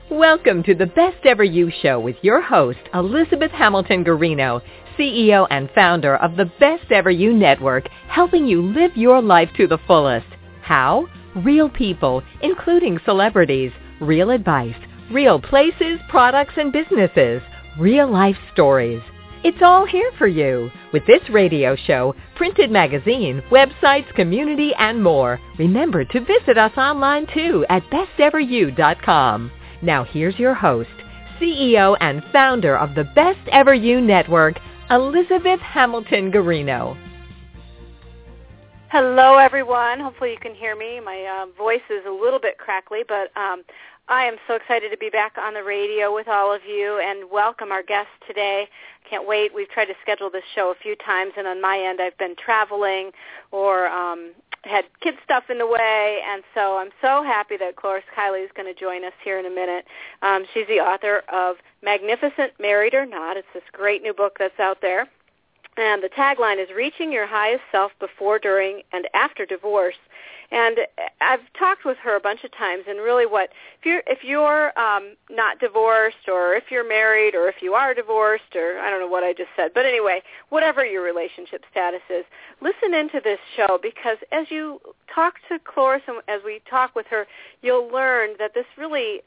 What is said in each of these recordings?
Welcome to the Best Ever You Show with your host, Elizabeth Hamilton Guarino, CEO and founder of the Best Ever You Network, helping you live your life to the fullest. How? Real people, including celebrities, real advice, real places, products, and businesses, real life stories. It's all here for you. With this radio show, printed magazine, websites, community, and more. Remember to visit us online too at besteveryou.com. Now here's your host, CEO and founder of the Best Ever You Network, Elizabeth Hamilton Guarino. Hello, everyone. Hopefully you can hear me. My voice is a little bit crackly, but I am so excited to be back on the radio with all of you and welcome our guest today. Can't wait. We've tried to schedule this show a few times, and on my end I've been traveling or had kid stuff in the way, and so I'm so happy that Cloris Kiley is going to join us here in a minute. She's the author of Magnificent Married or Not. It's this great new book that's out there. And the tagline is Reaching Your Highest Self Before, During, and After Divorce. And I've talked with her a bunch of times, and really if you're not divorced, or if you're married, or if you are divorced, or I don't know what I just said, but anyway, whatever your relationship status is, listen into this show, because as you talk to Cloris and as we talk with her, you'll learn that this really,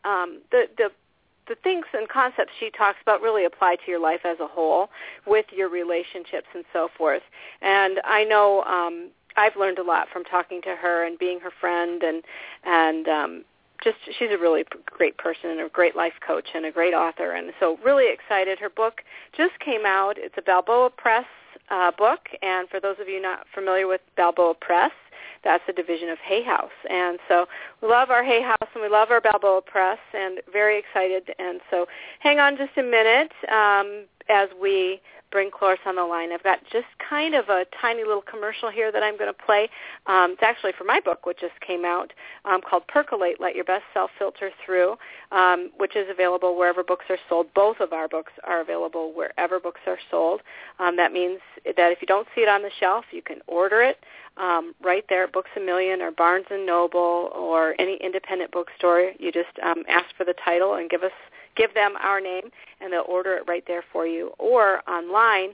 the things and concepts she talks about really apply to your life as a whole with your relationships and so forth. And I know I've learned a lot from talking to her and being her friend, and just she's a really great person and a great life coach and a great author. And so really excited. Her book just came out. It's a Balboa Press book, and for those of you not familiar with Balboa Press, that's a division of Hay House. And so we love our Hay House and we love our Balboa Press, and very excited. And so hang on just a minute as we bring Cloris on the line. I've got just kind of a tiny little commercial here that I'm going to play. It's actually for my book, which just came out, called Percolate, Let Your Best Self Filter Through, which is available wherever books are sold. Both of our books are available wherever books are sold. That means that if you don't see it on the shelf, you can order it right there at Books A Million or Barnes & Noble or any independent bookstore. You just ask for the title and give them our name, and they'll order it right there for you. Or online,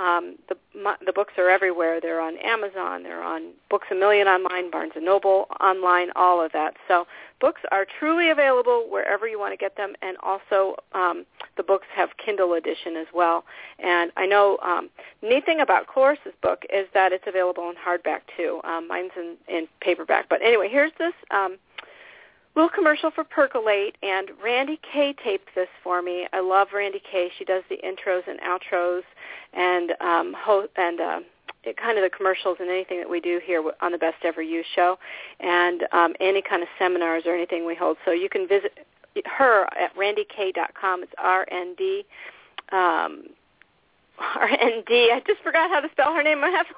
the books are everywhere. They're on Amazon. They're on Books A Million online, Barnes & Noble online, all of that. So books are truly available wherever you want to get them, and also the books have Kindle edition as well. And I know neat thing about Cloris's book is that it's available in hardback too. Mine's in paperback. But anyway, here's this little commercial for Percolate, and Randy Kay taped this for me. I love Randy Kay. She does the intros and outros and kind of the commercials and anything that we do here on the Best Ever You Show, and any kind of seminars or anything we hold. So you can visit her at randykay.com. It's RND. I just forgot how to spell her name. I have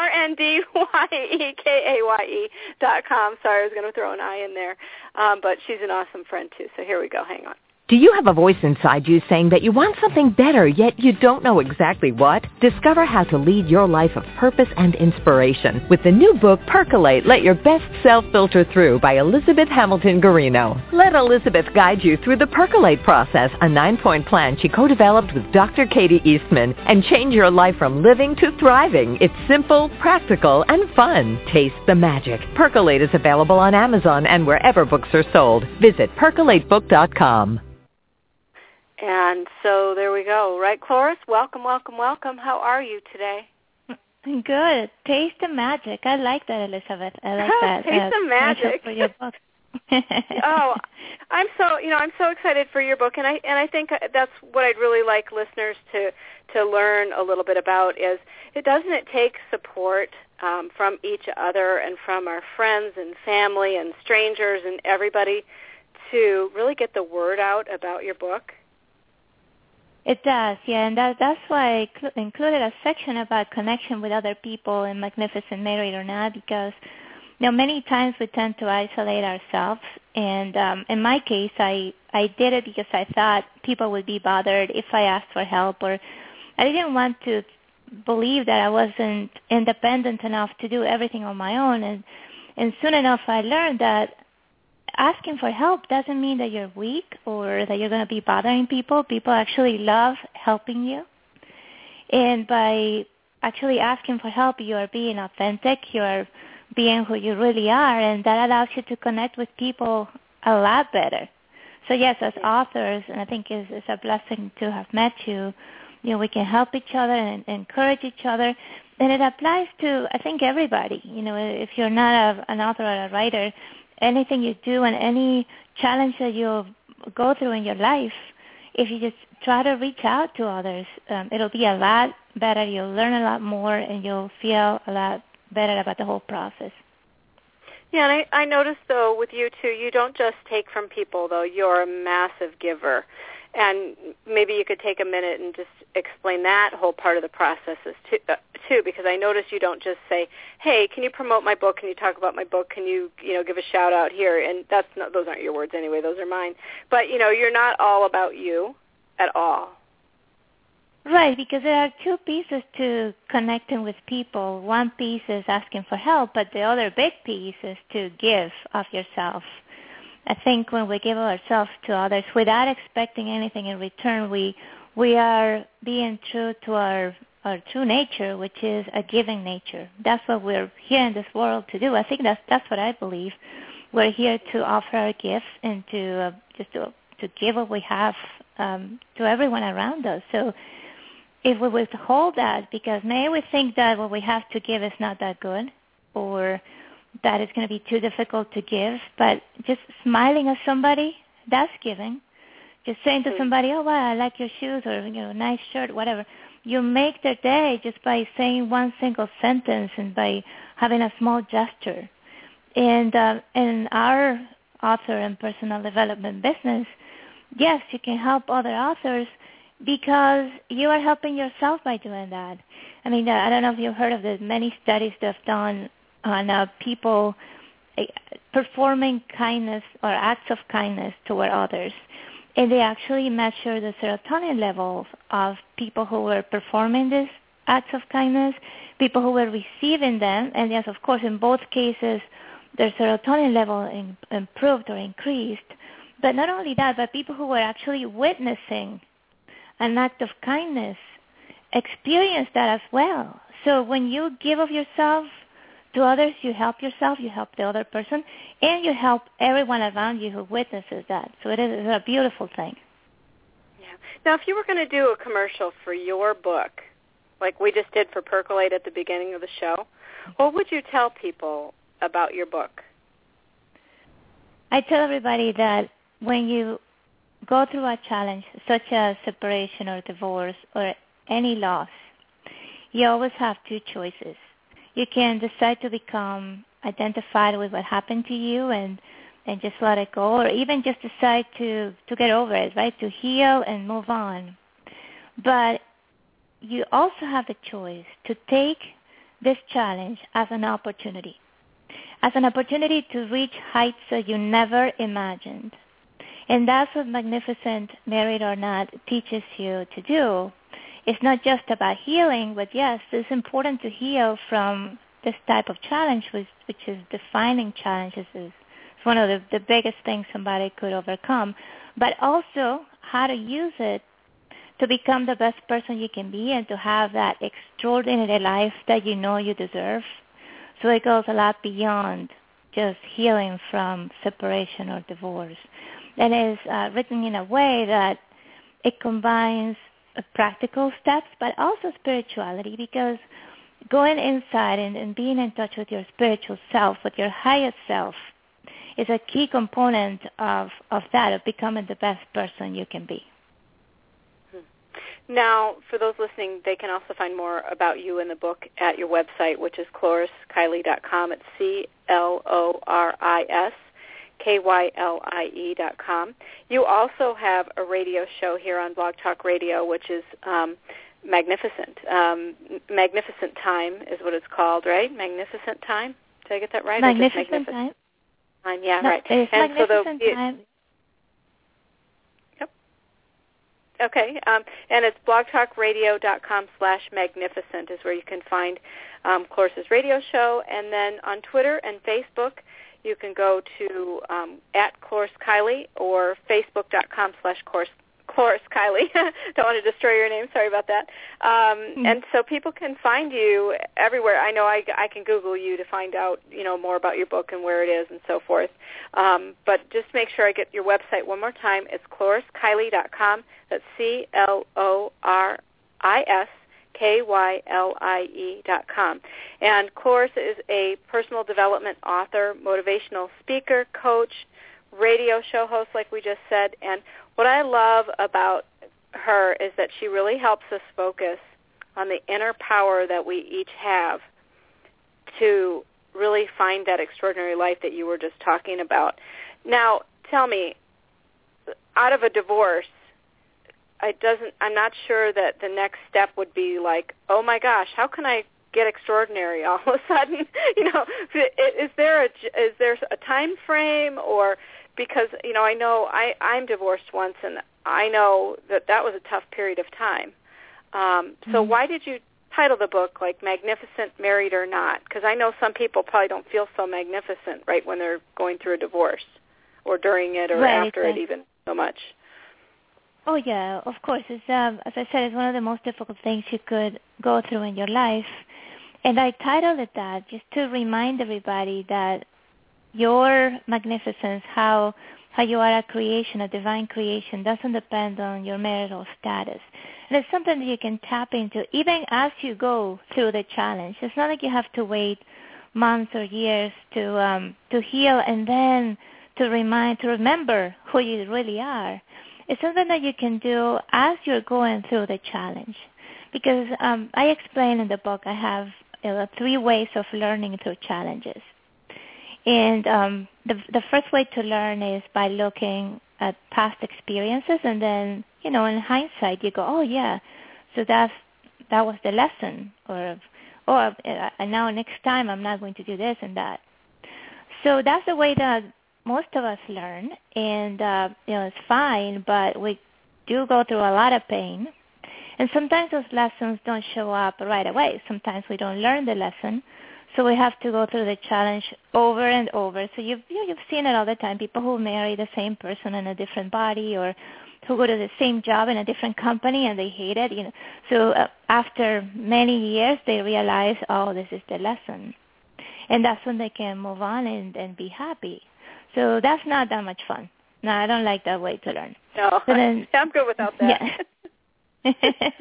RNDYEKAYE.com. Sorry, I was going to throw an I in there. But she's an awesome friend, too. So here we go. Hang on. Do you have a voice inside you saying that you want something better, yet you don't know exactly what? Discover how to lead your life of purpose and inspiration with the new book, Percolate, Let Your Best Self Filter Through by Elizabeth Hamilton Guarino. Let Elizabeth guide you through the Percolate process, a 9-point plan she co-developed with Dr. Katie Eastman, and change your life from living to thriving. It's simple, practical, and fun. Taste the magic. Percolate is available on Amazon and wherever books are sold. Visit percolatebook.com. And so there we go. Right, Cloris? Welcome, welcome, welcome. How are you today? Good. Taste the magic. I like that, Elizabeth. I like that. Taste the magic. For your book. Oh, I'm so excited for your book, and I think that's what I'd really like listeners to learn a little bit about is doesn't it take support from each other and from our friends and family and strangers and everybody to really get the word out about your book? It does, yeah, and that's why I included a section about connection with other people in Magnificent Married or Not, because many times we tend to isolate ourselves, and in my case, I did it because I thought people would be bothered if I asked for help, or I didn't want to believe that I wasn't independent enough to do everything on my own, and soon enough I learned that asking for help doesn't mean that you're weak or that you're going to be bothering people. People actually love helping you. And by actually asking for help, you are being authentic. You are being who you really are, and that allows you to connect with people a lot better. So yes, as authors, and I think it's a blessing to have met you. You know, we can help each other and encourage each other, and it applies to, I think, everybody. You know, if you're not an author or a writer, anything you do and any challenge that you go through in your life, if you just try to reach out to others, it'll be a lot better. You'll learn a lot more, and you'll feel a lot better about the whole process. Yeah, and I noticed, though, with you, too, you don't just take from people, though. You're a massive giver. And maybe you could take a minute and just explain that whole part of the process too, because I noticed you don't just say, hey, can you promote my book? Can you talk about my book? Can you give a shout-out here? And those aren't your words anyway. Those are mine. But, you're not all about you at all. Right, because there are two pieces to connecting with people. One piece is asking for help, but the other big piece is to give of yourself. I think when we give ourselves to others without expecting anything in return, we are being true to our true nature, which is a giving nature. That's what we're here in this world to do. I think that's what I believe. We're here to offer our gifts and to give what we have to everyone around us. So if we withhold that, because maybe we think that what we have to give is not that good, or that it's going to be too difficult to give, but just smiling at somebody, that's giving. Just saying to somebody, oh, wow, I like your shoes, or, nice shirt, whatever. You make their day just by saying one single sentence and by having a small gesture. And in our author and personal development business, yes, you can help other authors because you are helping yourself by doing that. I mean, I don't know if you've heard of the many studies that have done on people performing kindness or acts of kindness toward others. And they actually measure the serotonin levels of people who were performing these acts of kindness, people who were receiving them. And yes, of course, in both cases, their serotonin level improved or increased. But not only that, but people who were actually witnessing an act of kindness experienced that as well. So when you give of yourself to others, you help yourself, you help the other person, and you help everyone around you who witnesses that. So it is a beautiful thing. Yeah. Now, if you were going to do a commercial for your book, like we just did for Percolate at the beginning of the show, what would you tell people about your book? I tell everybody that when you go through a challenge such as separation or divorce or any loss, you always have two choices. You can decide to become identified with what happened to you and just let it go, or even just decide to get over it, right, to heal and move on. But you also have the choice to take this challenge as an opportunity to reach heights that you never imagined. And that's what Magnificent, Married or Not, teaches you to do. It's not just about healing, but yes, it's important to heal from this type of challenge, which is defining challenges. It's one of the biggest things somebody could overcome. But also how to use it to become the best person you can be and to have that extraordinary life that you know you deserve. So it goes a lot beyond just healing from separation or divorce. And it's written in a way that it combines practical steps, but also spirituality, because going inside and being in touch with your spiritual self, with your highest self, is a key component of that, of becoming the best person you can be. Now, for those listening, they can also find more about you in the book at your website, which is ClorisKylie.com. It's ClorisKylie.com. You also have a radio show here on Blog Talk Radio, which is Magnificent. Magnificent Time is what it's called, right? Magnificent Time? Did I get that right? Magnificent Time. Yeah, no, right. It's and Magnificent Time. Yep. Okay. And it's blogtalkradio.com/magnificent is where you can find Claris's radio show. And then on Twitter and Facebook, you can go to at Cloris Kiely or Facebook.com/Cloris Kiely. Don't want to destroy your name. Sorry about that. And so people can find you everywhere. I know I can Google you to find out, more about your book and where it is and so forth. But just make sure I get your website one more time. It's ClorisKiely.com. That's ClorisKylie.com. And Cloris is a personal development author, motivational speaker, coach, radio show host, like we just said. And what I love about her is that she really helps us focus on the inner power that we each have to really find that extraordinary life that you were just talking about. Now, tell me, out of a divorce, I'm not sure that the next step would be like, oh my gosh, how can I get extraordinary all of a sudden? Is there a time frame, or because I know I'm divorced once, and I know that was a tough period of time. So why did you title the book like Magnificent Married or Not? Because I know some people probably don't feel so magnificent right when they're going through a divorce, or during it, or after it even so much. Oh, yeah, of course. It's, as I said, it's one of the most difficult things you could go through in your life. And I titled it that just to remind everybody that your magnificence, how you are a creation, a divine creation, doesn't depend on your marital status. And it's something that you can tap into even as you go through the challenge. It's not like you have to wait months or years to heal and then to remember who you really are. It's something that you can do as you're going through the challenge. Because I explain in the book, I have 3 ways of learning through challenges. And the first way to learn is by looking at past experiences, and then, in hindsight, you go, oh, yeah, so that was the lesson. Or now next time I'm not going to do this and that. So that's the way that most of us learn, and it's fine, but we do go through a lot of pain, and sometimes those lessons don't show up right away. Sometimes we don't learn the lesson, so we have to go through the challenge over and over. So you've seen it all the time. People who marry the same person in a different body, or who go to the same job in a different company and they hate it. So after many years, they realize, oh, this is the lesson, and that's when they can move on and be happy. So that's not that much fun. No, I don't like that way to learn. No, so then, I'm good without that. Yeah.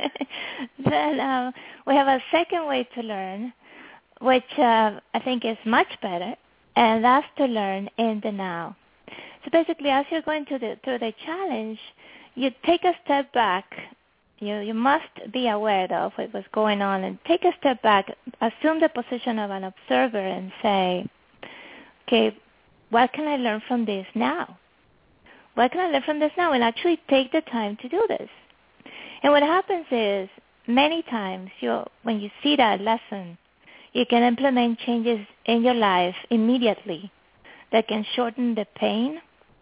Then we have a second way to learn, which I think is much better, and that's to learn in the now. So basically, as you're going through the challenge, you take a step back. You must be aware of what's going on, and take a step back, assume the position of an observer, and say, okay, what can I learn from this now? What can I learn from this now? And actually take the time to do this. And what happens is, many times, when you see that lesson, you can implement changes in your life immediately that can shorten the pain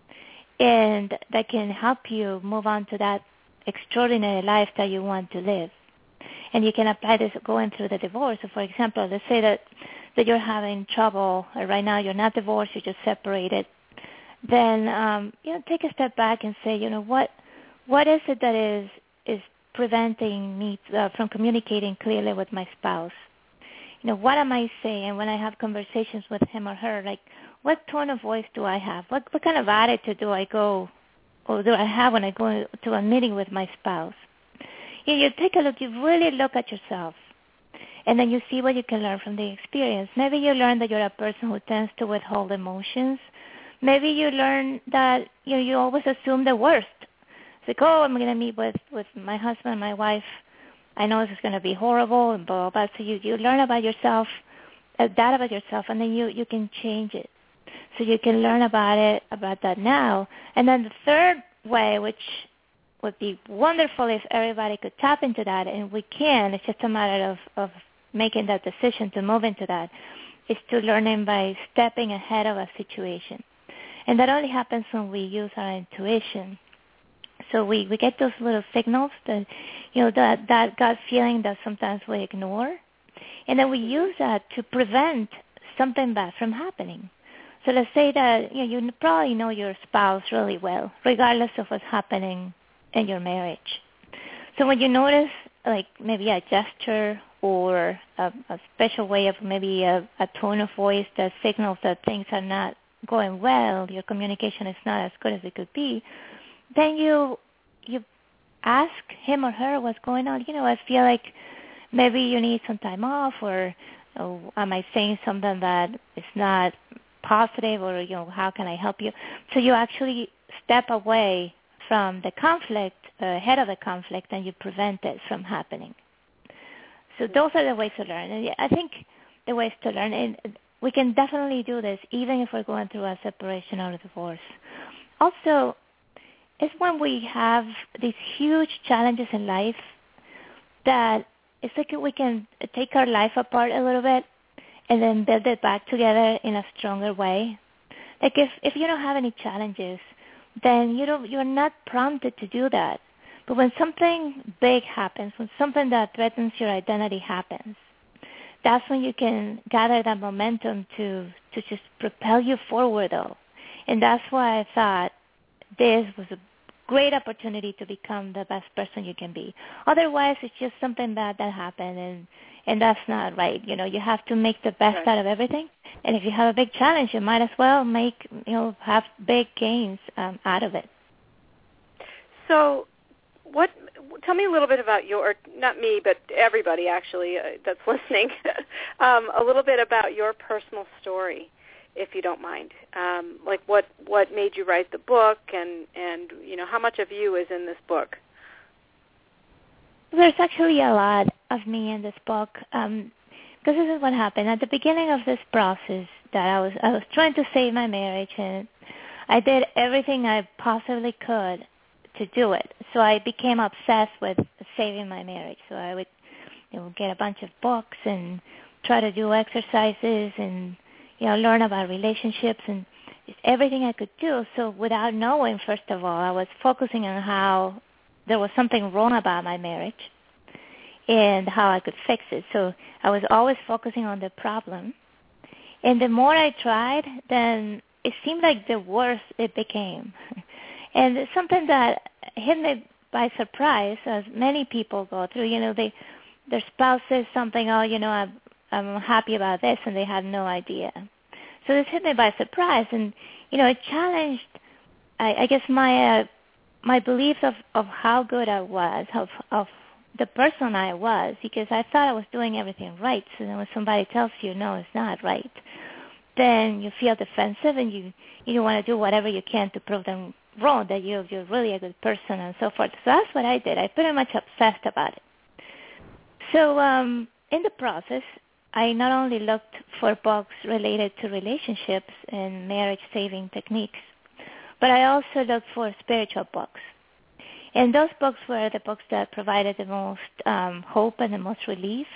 and that can help you move on to that extraordinary life that you want to live. And you can apply this going through the divorce. So, for example, let's say that you're having trouble, or right now you're not divorced, you're just separated. Then take a step back and say, what is it that is preventing me from communicating clearly with my spouse? What am I saying when I have conversations with him or her? Like, what tone of voice do I have? What kind of attitude do I have when I go to a meeting with my spouse? You take a look, you really look at yourself, and then you see what you can learn from the experience. Maybe you learn that you're a person who tends to withhold emotions. Maybe you learn that you always assume the worst. It's like, oh, I'm going to meet with my husband, my wife. I know this is going to be horrible and blah, blah, blah. So you learn about yourself, and then you can change it. So you can learn about that now. And then the third way, which would be wonderful if everybody could tap into that, and we can, it's just a matter of making that decision to move into that, is to learning by stepping ahead of a situation. And that only happens when we use our intuition. So we get those little signals that, that gut feeling that sometimes we ignore. And then we use that to prevent something bad from happening. So let's say that you probably know your spouse really well, regardless of what's happening in your marriage. So when you notice, like maybe a gesture or a special way of maybe a tone of voice that signals that things are not going well, your communication is not as good as it could be, then you ask him or her what's going on. I feel like maybe you need some time off, or am I saying something that is not positive, or how can I help you? So you actually step away from the conflict, ahead of the conflict, and you prevent it from happening. So those are the ways to learn. And I think the ways to learn, and we can definitely do this even if we're going through a separation or a divorce. Also, it's when we have these huge challenges in life that it's like we can take our life apart a little bit and then build it back together in a stronger way. Like if you don't have any challenges, then you're not prompted to do that. But when something big happens, when something that threatens your identity happens, that's when you can gather that momentum to just propel you forward, though. And that's why I thought this was a great opportunity to become the best person you can be. Otherwise, it's just something bad that happened, and that's not right. You have to make the best out of everything. And if you have a big challenge, you might as well have big gains out of it. So tell me a little bit about not me, but everybody actually that's listening, a little bit about your personal story, if you don't mind. Like what made you write the book, and how much of you is in this book? There's actually a lot of me in this book, because this is what happened. At the beginning of this process, that I was trying to save my marriage, and I did everything I possibly could to do it. So I became obsessed with saving my marriage. So I would get a bunch of books and try to do exercises and learn about relationships and just everything I could do. So without knowing, first of all, I was focusing on how there was something wrong about my marriage and how I could fix it. So I was always focusing on the problem. And the more I tried, then it seemed like the worse it became. And it's something that hit me by surprise, as many people go through. Their spouse says something, I'm happy about this, and they have no idea. So this hit me by surprise, and it challenged, I guess, my beliefs of how good I was, of the person I was, because I thought I was doing everything right. So then when somebody tells you, no, it's not right, then you feel defensive, and you want to do whatever you can to prove them wrong, that you're really a good person and so forth. So that's what I did. I pretty much obsessed about it. So in the process, I not only looked for books related to relationships and marriage-saving techniques, but I also looked for spiritual books. And those books were the books that provided the most hope and the most relief.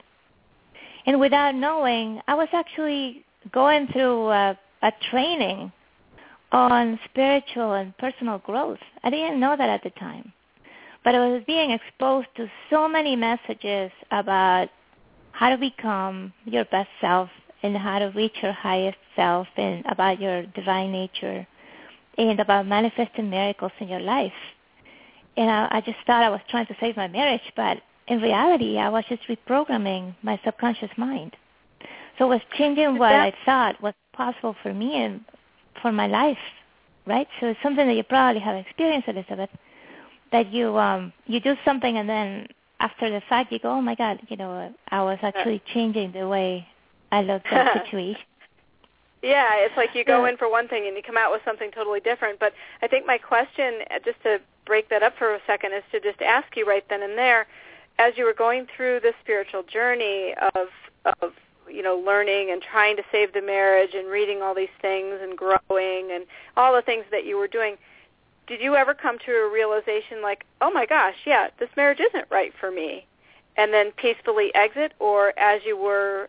And without knowing, I was actually going through a training on spiritual and personal growth. I didn't know that at the time. But I was being exposed to so many messages about how to become your best self and how to reach your highest self, and about your divine nature, and about manifesting miracles in your life. And I just thought I was trying to save my marriage, but in reality, I was just reprogramming my subconscious mind. So it was changing what I thought was possible for me and for my life, right? So it's something that you probably have experienced, Elizabeth, that you do something, and then after the fact you go, oh my God, I was actually changing the way I looked at the situation. Yeah, it's like you go in for one thing and you come out with something totally different. But I think my question, just to break that up for a second, is to just ask you right then and there, as you were going through this spiritual journey of learning and trying to save the marriage and reading all these things and growing and all the things that you were doing, did you ever come to a realization like, oh my gosh, yeah, this marriage isn't right for me, and then peacefully exit? Or as you were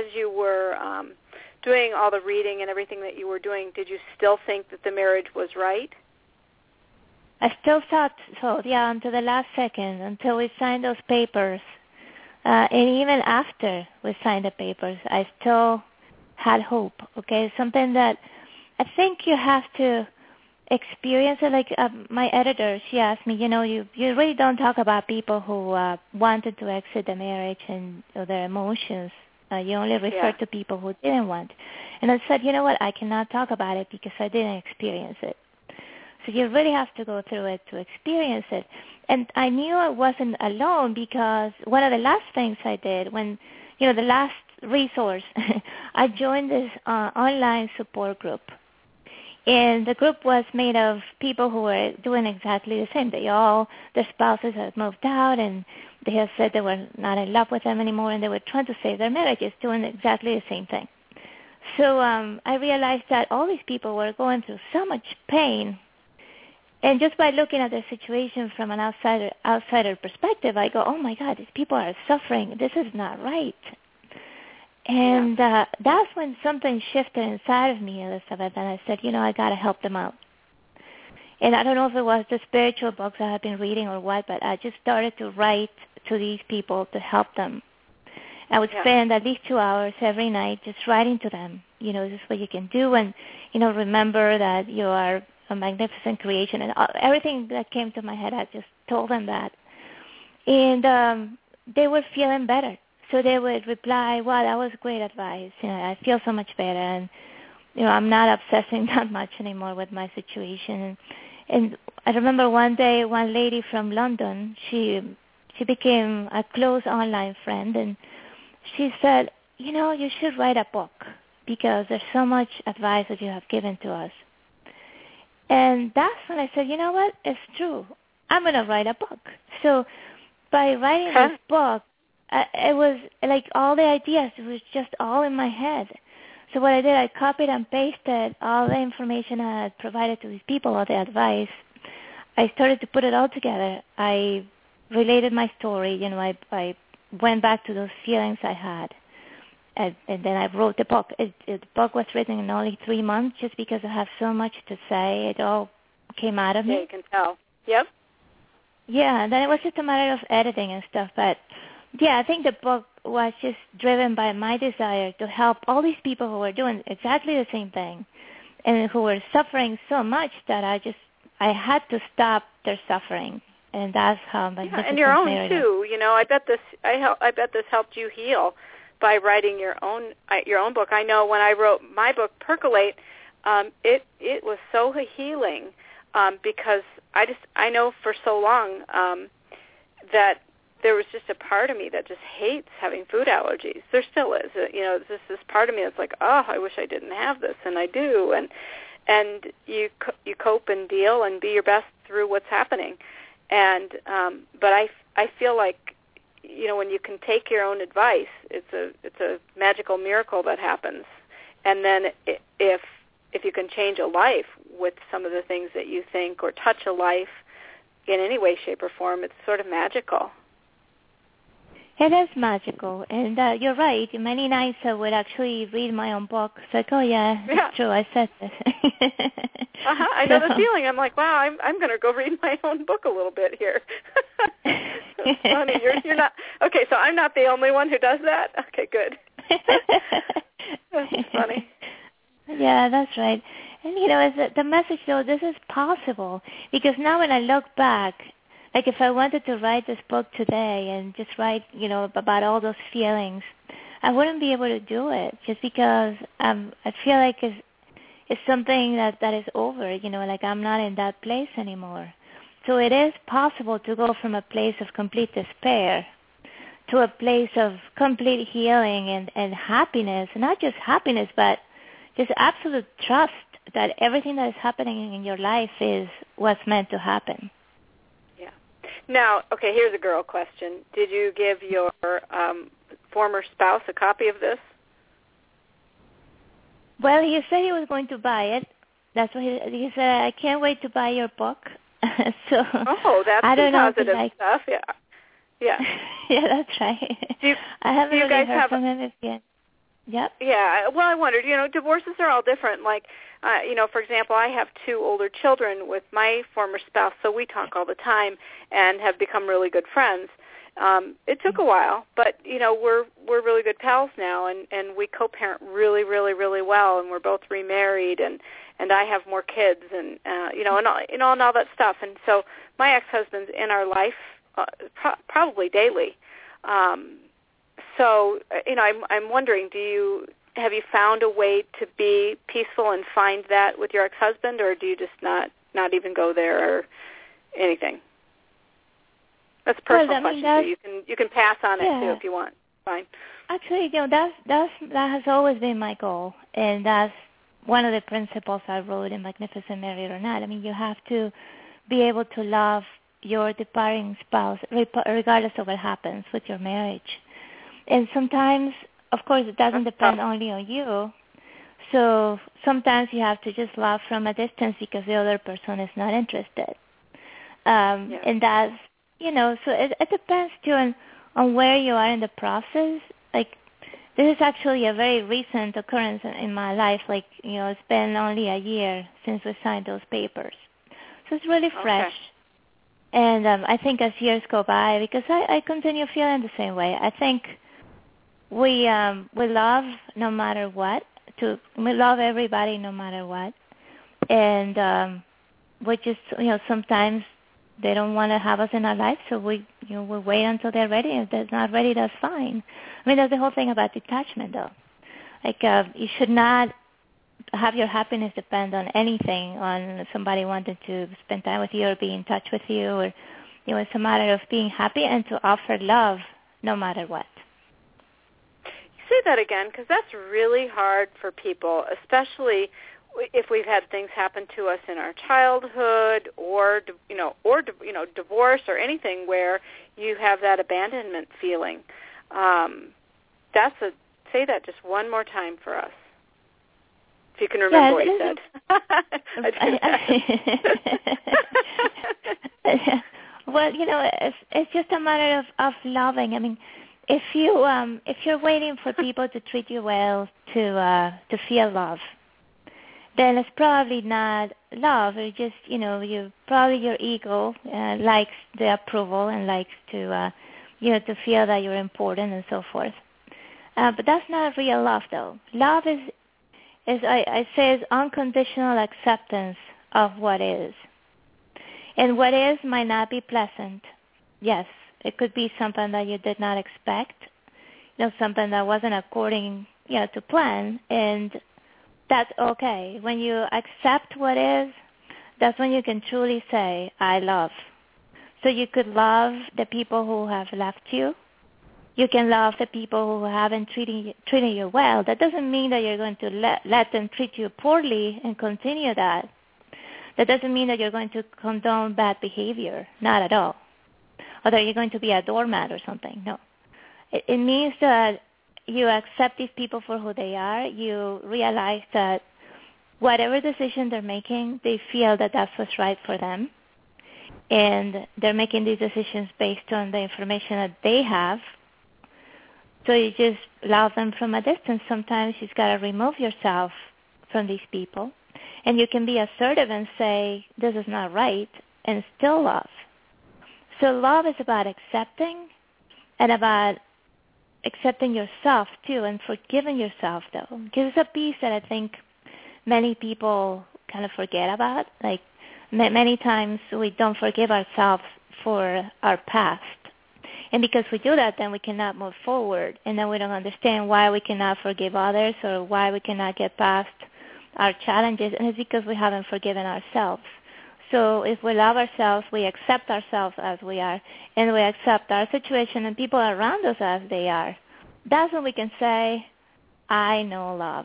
doing all the reading and everything that you were doing, did you still think that the marriage was right? I still thought so, yeah, until the last second, until we signed those papers. And even after we signed the papers, I still had hope, okay? Something that I think you have to experience it. Like my editor, she asked me, you really don't talk about people who wanted to exit the marriage and their emotions. You only refer to people who didn't want. And I said, you know what, I cannot talk about it because I didn't experience it. So you really have to go through it to experience it. And I knew I wasn't alone because one of the last things I did when, the last resource, I joined this online support group. And the group was made of people who were doing exactly the same. Their spouses had moved out and they had said they were not in love with them anymore and they were trying to save their marriages, doing exactly the same thing. So I realized that all these people were going through so much pain. And just by looking at the situation from an outsider perspective, I go, oh my God, these people are suffering. This is not right. And that's when something shifted inside of me, Elizabeth, and I said, I got to help them out. And I don't know if it was the spiritual books I had been reading or what, but I just started to write to these people to help them. I would spend at least 2 hours every night just writing to them. This is what you can do, and, remember that you are a magnificent creation. And everything that came to my head, I just told them that. And they were feeling better. So they would reply, wow, that was great advice. I feel so much better. And, I'm not obsessing that much anymore with my situation. And I remember one day, one lady from London, she became a close online friend. And she said, you should write a book because there's so much advice that you have given to us. And that's when I said, you know what? It's true. I'm going to write a book. So by writing this book, it was like all the ideas, it was just all in my head. So what I did, I copied and pasted all the information I had provided to these people, all the advice. I started to put it all together. I related my story. I went back to those feelings I had. And then I wrote the book. The book was written in only 3 months just because I have so much to say. It all came out of me. Yeah, you can tell. Yep. Yeah, and then it was just a matter of editing and stuff. But, yeah, I think the book was just driven by my desire to help all these people who were doing exactly the same thing and who were suffering so much that I had to stop their suffering. And that's how my and your own too. I bet this helped you heal by writing your own book. I know when I wrote my book, Percolate, it was so healing because I know for so long that there was just a part of me that just hates having food allergies. There still is. There's this part of me that's like, oh, I wish I didn't have this, and I do. And you cope and deal and be your best through what's happening. And but I feel like when you can take your own advice, it's a magical miracle that happens. And then if you can change a life with some of the things that you think or touch a life in any way, shape, or form, it's sort of magical. It is magical, and you're right. Many nights I would actually read my own book. It's like, oh yeah, it's true, I said this. I know the feeling. I'm like, wow, I'm going to go read my own book a little bit here. It's funny. You're not okay. So I'm not the only one who does that. Okay, good. That's funny. Yeah, that's right. And as the message though, this is possible because now when I look back. Like if I wanted to write this book today and just write, about all those feelings, I wouldn't be able to do it just because I feel like it's something that is over, like I'm not in that place anymore. So it is possible to go from a place of complete despair to a place of complete healing and happiness, not just happiness, but just absolute trust that everything that is happening in your life is what's meant to happen. Now, okay, here's a girl question. Did you give your former spouse a copy of this? Well, he said he was going to buy it. That's what he said. I can't wait to buy your book. So that's I don't know positive stuff. Yeah. Yeah, that's right. I haven't really heard from him yet. Yep. Yeah. Well, I wondered. Divorces are all different. Like, for example, I have 2 older children with my former spouse, so we talk all the time and have become really good friends. It took a while, but we're really good pals now, and we co-parent really, really, really well, and we're both remarried, and and I have more kids, and and all that stuff. And so my ex-husband's in our life probably daily. So I'm wondering, have you found a way to be peaceful and find that with your ex-husband, or do you just not even go there or anything? That's a personal question. So you can pass on it too if you want. Fine. Actually, that has always been my goal, and that's one of the principles I wrote in Magnificent Married or Not. I mean, you have to be able to love your departing spouse regardless of what happens with your marriage. And sometimes, of course, it doesn't depend only on you. So sometimes you have to just love from a distance because the other person is not interested. And that's, so it depends too on where you are in the process. Like, this is actually a very recent occurrence in my life. Like, it's been only a year since we signed those papers. So it's really fresh. And I think as years go by, because I continue feeling the same way, I think we love no matter what. We love everybody no matter what. And we just, sometimes they don't want to have us in our life, so we wait until they're ready. If they're not ready, that's fine. I mean, that's the whole thing about detachment, though. Like, you should not have your happiness depend on anything, on somebody wanting to spend time with you or be in touch with you, or, it's a matter of being happy and to offer love no matter what. Say that again, because that's really hard for people, especially if we've had things happen to us in our childhood, or divorce or anything where you have that abandonment feeling. Say that just one more time for us, if you can remember what you said. Well, it's just a matter of loving. I mean, if you're waiting for people to treat you well to feel love, then it's probably not love. It's just, probably your ego likes the approval and likes to, to feel that you're important and so forth. But that's not real love, though. Love is I say, is unconditional acceptance of what is. And what is might not be pleasant. Yes, it could be something that you did not expect, something that wasn't according, to plan, and that's okay. When you accept what is, that's when you can truly say, I love. So you could love the people who have left you. You can love the people who haven't treated you well. That doesn't mean that you're going to let them treat you poorly and continue that. That doesn't mean that you're going to condone bad behavior. Not at all. Or that you're going to be a doormat or something. No. It means that you accept these people for who they are. You realize that whatever decision they're making, they feel that that's what's right for them. And they're making these decisions based on the information that they have. So you just love them from a distance. Sometimes you've got to remove yourself from these people. And you can be assertive and say, this is not right, and still love. So love is about accepting and about accepting yourself, too, and forgiving yourself, though. Because it's a piece that I think many people kind of forget about. Like, many times we don't forgive ourselves for our past. And because we do that, then we cannot move forward. And then we don't understand why we cannot forgive others or why we cannot get past our challenges. And it's because we haven't forgiven ourselves. So if we love ourselves, we accept ourselves as we are, and we accept our situation and people around us as they are. That's when we can say, I know love.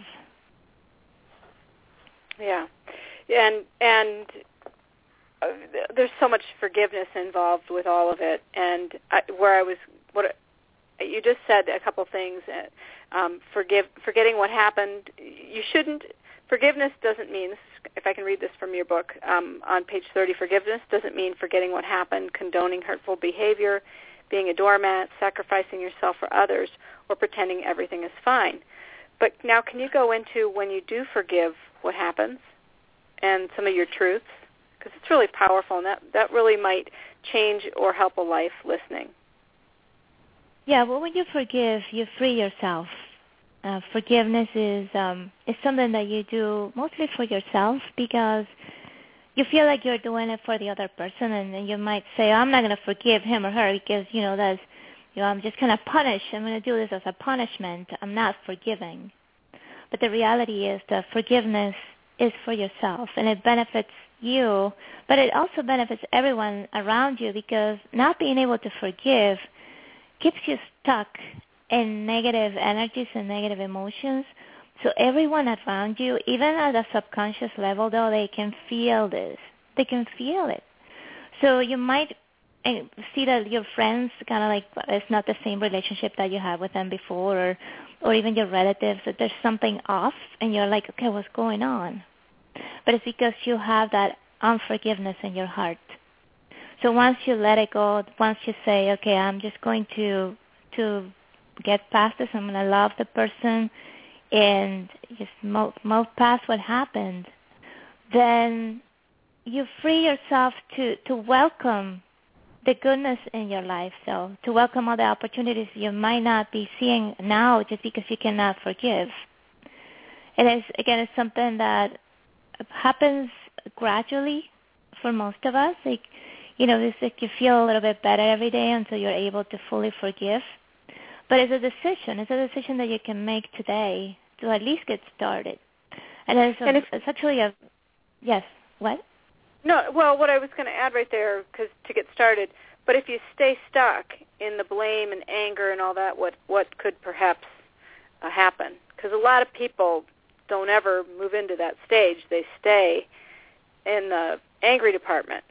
Yeah. And there's so much forgiveness involved with all of it. And what you just said a couple things. Forgetting what happened. You shouldn't. Forgiveness doesn't mean, if I can read this from your book, on page 30, forgiveness doesn't mean forgetting what happened, condoning hurtful behavior, being a doormat, sacrificing yourself for others, or pretending everything is fine. But now can you go into when you do forgive what happens and some of your truths? Because it's really powerful, and that really might change or help a life listening. Yeah, well, when you forgive, you free yourself forgiveness is something that you do mostly for yourself because you feel like you're doing it for the other person, and then you might say, I'm not going to forgive him or her because, that's, I'm just going to punish. I'm going to do this as a punishment. I'm not forgiving. But the reality is that forgiveness is for yourself, and it benefits you, but it also benefits everyone around you because not being able to forgive keeps you stuck in negative energies and negative emotions. So everyone around you, even at a subconscious level, though, they can feel this. They can feel it. So you might see that your friends kind of like it's not the same relationship that you had with them before, or even your relatives, that there's something off, and you're like, okay, what's going on? But it's because you have that unforgiveness in your heart. So once you let it go, once you say, okay, I'm just going to get past this, I'm going to love the person, and just move past what happened, then you free yourself to welcome the goodness in your life, so to welcome all the opportunities you might not be seeing now just because you cannot forgive. It is, again, it's something that happens gradually for most of us. Like, it's like you feel a little bit better every day until you're able to fully forgive. But it's a decision. It's a decision that you can make today to at least get started. And it's actually a, yes, what? No, well, what I was going to add right there, because to get started, but if you stay stuck in the blame and anger and all that, what could perhaps happen? Because a lot of people don't ever move into that stage. They stay in the angry department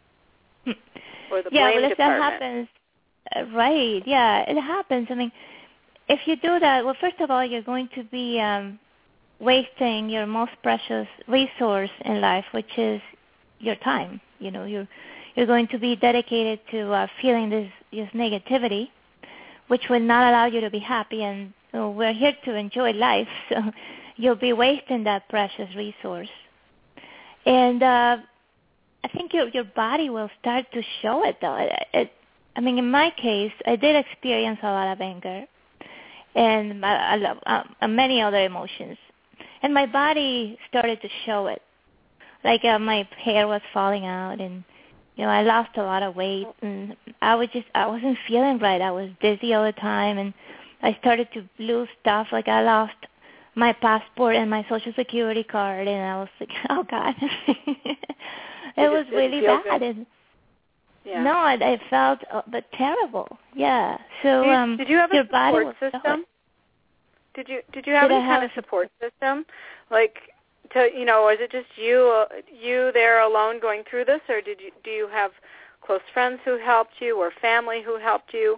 or the blame if department. That happens, right, yeah, it happens. I mean, if you do that, well, first of all, you're going to be wasting your most precious resource in life, which is your time. You're going to be dedicated to feeling this negativity, which will not allow you to be happy. And we're here to enjoy life, so you'll be wasting that precious resource. And I think your body will start to show it, though. In my case, I did experience a lot of anger and many other emotions, and my body started to show it. Like my hair was falling out, and I lost a lot of weight, and I wasn't feeling right. I was dizzy all the time, and I started to lose stuff. Like I lost my passport and my Social Security card, and I was like, oh God, it was really bad. And yeah. No, I felt but terrible. Yeah. So did you have a support system? Did you have any kind of support system, like? Was it just you there alone going through this, or do you have close friends who helped you or family who helped you?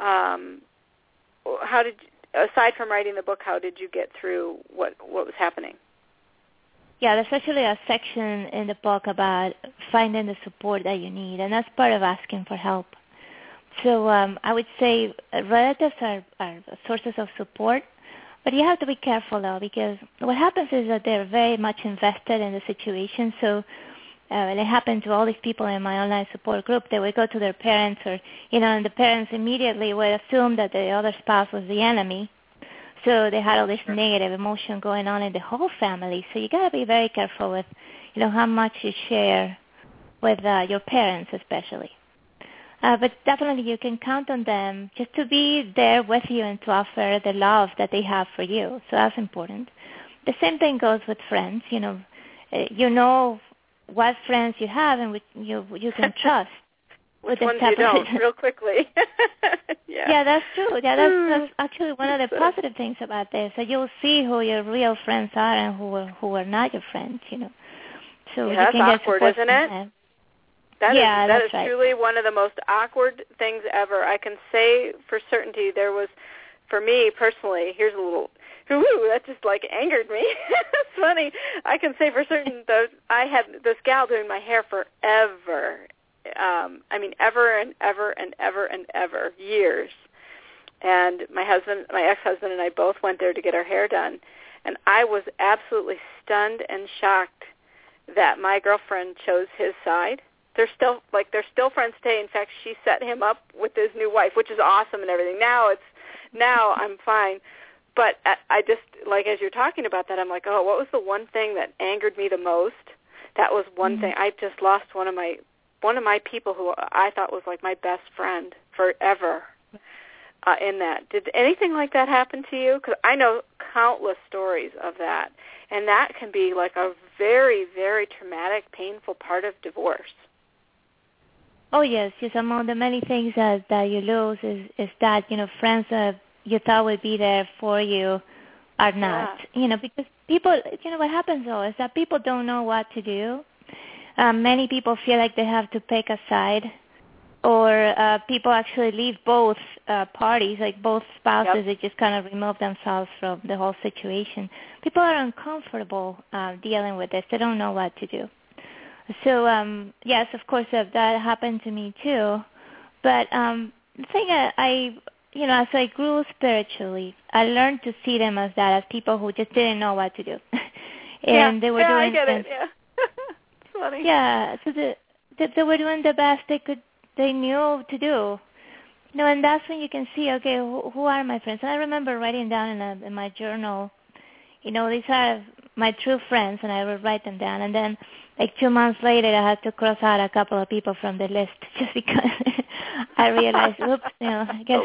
Aside from writing the book, how did you get through what was happening? Yeah, there's actually a section in the book about finding the support that you need, and that's part of asking for help. So I would say relatives are sources of support. But you have to be careful, though, because what happens is that they're very much invested in the situation. So and it happened to all these people in my online support group. They would go to their parents and the parents immediately would assume that the other spouse was the enemy. So they had all this negative emotion going on in the whole family. So you got to be very careful with, how much you share with your parents especially. But definitely you can count on them just to be there with you and to offer the love that they have for you. So that's important. The same thing goes with friends. You know what friends you have and which you can trust. Which ones you don't, real quickly. Yeah, that's true. Yeah, that's actually one of the positive things about this. So you'll see who your real friends are and who are not your friends, So yeah, you can that's get awkward, isn't it? Them. That is right. truly one of the most awkward things ever. I can say for certainty there was, for me personally, here's a little, that just angered me. It's funny. I can say for certain that I had this gal doing my hair forever. Ever and ever and ever and ever, years. And my ex-husband and I both went there to get our hair done. And I was absolutely stunned and shocked that my girlfriend chose his side. They're still friends today. In fact, she set him up with his new wife, which is awesome and everything. Now I'm fine. But I just, like, as you're talking about that, I'm like, oh, what was the one thing that angered me the most? That was one thing. I just lost one of my people who I thought was like my best friend forever. In that, did anything like that happen to you? Because I know countless stories of that, and that can be like a very, very traumatic, painful part of divorce. Oh yes, among the many things that you lose is that friends that you thought would be there for you are not. Yeah. Because people, what happens though is that people don't know what to do. Many people feel like they have to pick a side. Or people actually leave both parties, like both spouses. Yep. They just kind of remove themselves from the whole situation. People are uncomfortable dealing with this. They don't know what to do. So, yes, of course, that happened to me too. But the thing as I grew spiritually, I learned to see them as that, as people who just didn't know what to do. And they were doing I get it. Yeah. It's funny. Yeah, so they were doing the best they knew to do. And that's when you can see, okay, who are my friends? And I remember writing down in my journal, these are my true friends, and I would write them down. And then, like 2 months later, I had to cross out a couple of people from the list just because I realized, oops, I guess.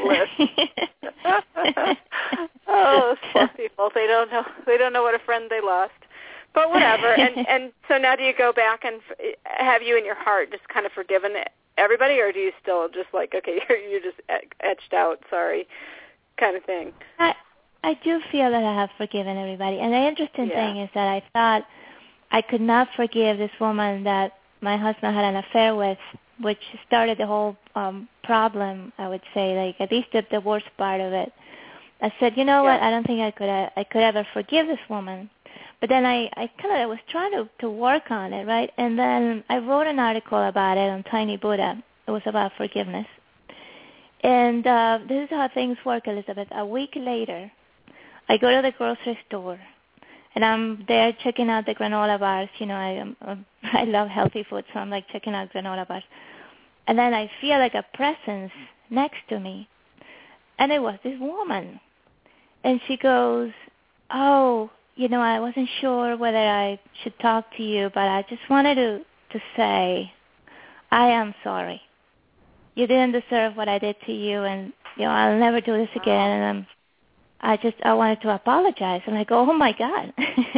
Oh, those poor people. They don't know what a friend they lost. But whatever. And so now do you go back and have you in your heart just kind of forgiven everybody, or do you still just like, okay, you're just etched out, sorry, kind of thing? I do feel that I have forgiven everybody. And the interesting thing is that I thought I could not forgive this woman that my husband had an affair with, which started the whole problem, I would say, like at least the worst part of it. I said, what, I don't think I could ever forgive this woman. But then I was trying to work on it, right? And then I wrote an article about it on Tiny Buddha. It was about forgiveness. And this is how things work, Elizabeth. A week later, I go to the grocery store, and I'm there checking out the granola bars. I love healthy food, so I'm like checking out granola bars. And then I feel like a presence next to me. And it was this woman. And she goes, oh, I wasn't sure whether I should talk to you, but I just wanted to say I am sorry. You didn't deserve what I did to you, and I'll never do this again. And I wanted to apologize. And I go, oh my God.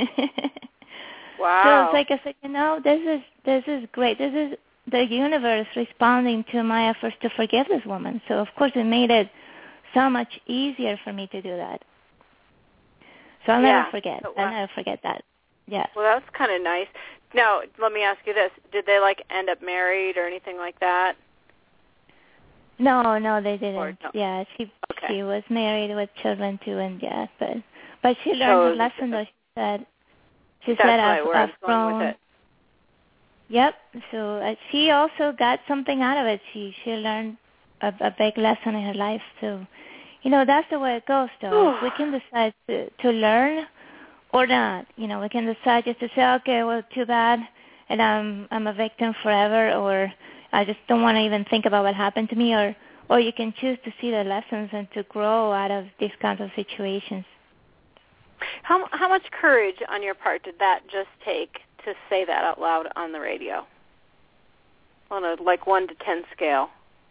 Wow. So it's like I said, this is great. This is the universe responding to my efforts to forgive this woman. So of course it made it so much easier for me to do that. So I'll never forget. I'll never forget that. Yeah. Well, that's kind of nice. Now, let me ask you this. Did they, end up married or anything like that? No, they didn't. No. Yeah, she was married with children, too, and but she learned a lesson, though. She said I've grown. With it. Yep. So she also got something out of it. She learned a big lesson in her life, so... that's the way it goes, though. We can decide to learn or not. We can decide just to say, okay, well, too bad, and I'm a victim forever, or I just don't want to even think about what happened to me, or you can choose to see the lessons and to grow out of these kinds of situations. How much courage on your part did that just take to say that out loud on the radio on a 1 to 10 scale?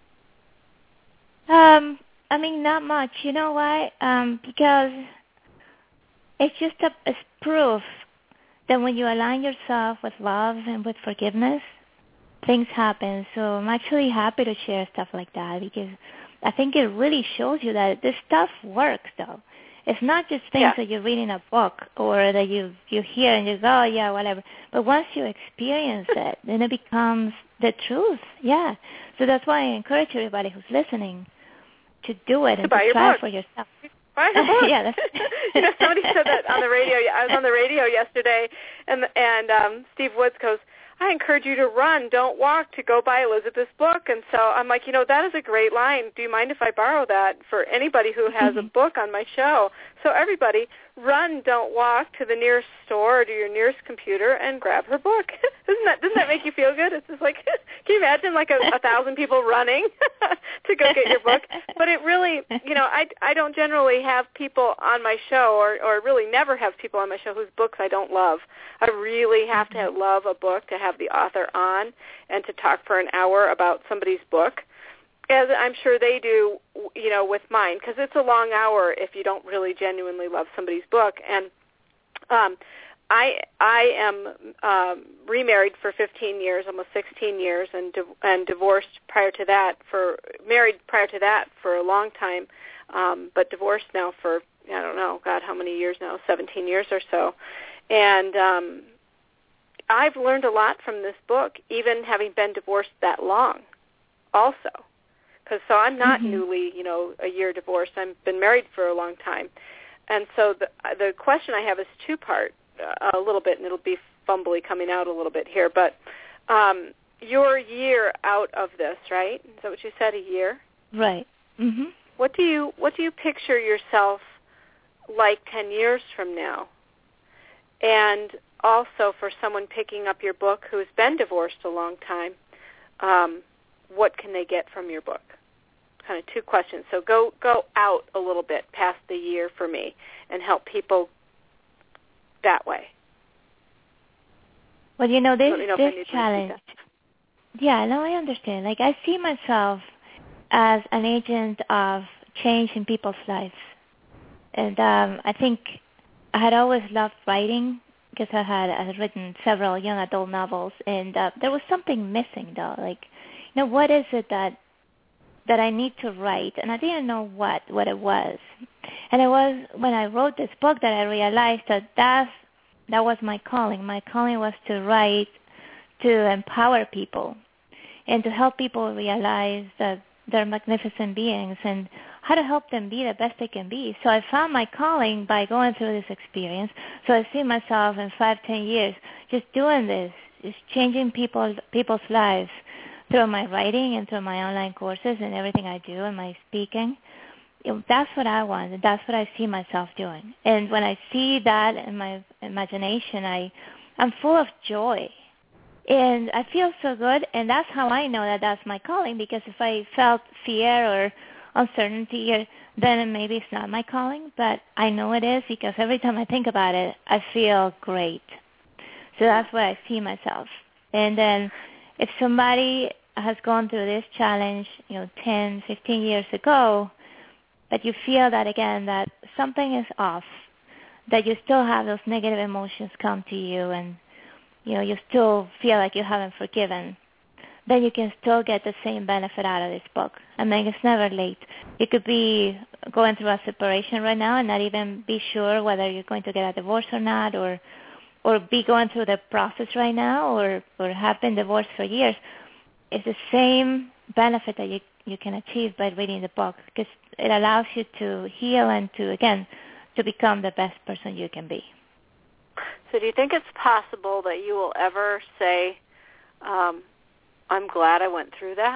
Not much. You know why? Because it's just it's proof that when you align yourself with love and with forgiveness, things happen. So I'm actually happy to share stuff like that because I think it really shows you that this stuff works, though. It's not just things that you read in a book or that you hear and you go, oh, yeah, whatever. But once you experience it, then it becomes the truth. Yeah. So that's why I encourage everybody who's listening to do it and to try it for yourself. Buy her book. Yeah, somebody said that on the radio. I was on the radio yesterday, and Steve Woods goes, I encourage you to run, don't walk, to go buy Elizabeth's book. And so I'm like, that is a great line. Do you mind if I borrow that for anybody who has a book on my show? So everybody, run, don't walk to the nearest store or to your nearest computer and grab her book. Doesn't that make you feel good? It's just like, can you imagine 1,000 people running to go get your book. But it really, I don't generally have people on my show, or really never have people on my show whose books I don't love. I really have to love a book to have the author on and to talk for an hour about somebody's book, as I'm sure they do, with mine, because it's a long hour if you don't really genuinely love somebody's book. And I am remarried for 15 years, almost 16 years, and divorced married prior to that for a long time, but divorced now for, I don't know, God, how many years now, 17 years or so. And I've learned a lot from this book, even having been divorced that long also. So I'm not newly, a year divorced. I've been married for a long time. And so the question I have is two-part a little bit, and it'll be fumbly coming out a little bit here. But you're a year out of this, right? Is that what you said, a year? Right. Mm-hmm. What do you picture yourself like 10 years from now? And also for someone picking up your book who's been divorced a long time, what can they get from your book? Kind of two questions. So go out a little bit past the year for me and help people that way. Well, this challenge. Yeah, no, I understand. Like, I see myself as an agent of change in people's lives. And I think I had always loved writing because I had written several young adult novels, and there was something missing, though. Like, what is it that I need to write? And I didn't know what it was. And it was when I wrote this book that I realized that was my calling. My calling was to write to empower people and to help people realize that they're magnificent beings and how to help them be the best they can be. So I found my calling by going through this experience. So I see myself in 5-10 years just doing this, just changing people's lives through my writing and through my online courses and everything I do and my speaking. That's what I want, and that's what I see myself doing. And when I see that in my imagination, I'm full of joy. And I feel so good, and that's how I know that that's my calling, because if I felt fear or uncertainty, then maybe it's not my calling, but I know it is, because every time I think about it, I feel great. So that's where I see myself. And then if somebody has gone through this challenge, 10, 15 years ago, but you feel that, again, that something is off, that you still have those negative emotions come to you, and, you still feel like you haven't forgiven, then you can still get the same benefit out of this book. I mean, it's never late. You could be going through a separation right now and not even be sure whether you're going to get a divorce or not, or be going through the process right now, or have been divorced for years. It's the same benefit that you can achieve by reading the book, because it allows you to heal and to become the best person you can be. So do you think it's possible that you will ever say, I'm glad I went through that?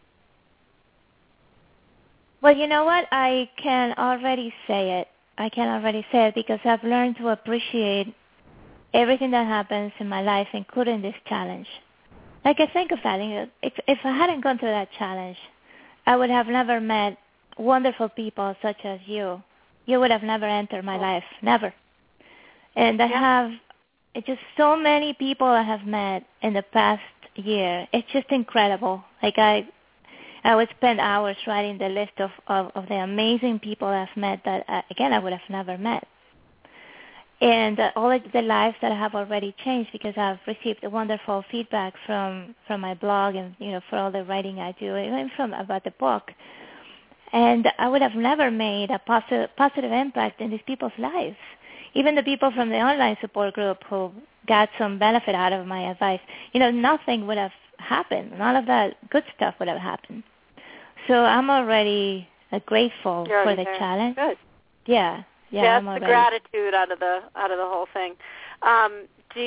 Well, you know what? I can already say it because I've learned to appreciate everything that happens in my life, including this challenge. Like, I think of that, if I hadn't gone through that challenge, I would have never met wonderful people such as you. You would have never entered my life, never. And I have just so many people I have met in the past year. It's just incredible. Like, I would spend hours writing the list of the amazing people I've met that, I would have never met. And all of the lives that I have already changed, because I've received wonderful feedback from my blog and, for all the writing I do, even about the book. And I would have never made a positive impact in these people's lives. Even the people from the online support group who got some benefit out of my advice, nothing would have happened. None of that good stuff would have happened. So I'm already grateful for the challenge. Good. Yeah. Yeah, that's the gratitude out of the whole thing. Do